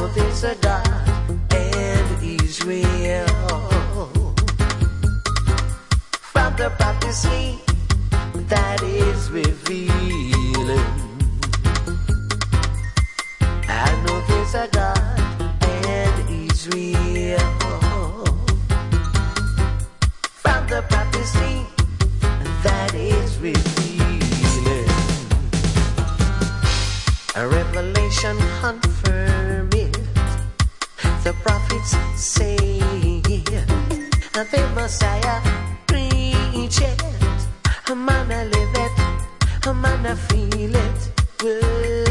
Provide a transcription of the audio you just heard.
there's a God and Israel. From the prophecy that is revealing, I know there's a God and Israel. From the prophecy that is revealing, a revelation confirm it. The prophets say the Messiah preach it. A man a live it, a man a feel it.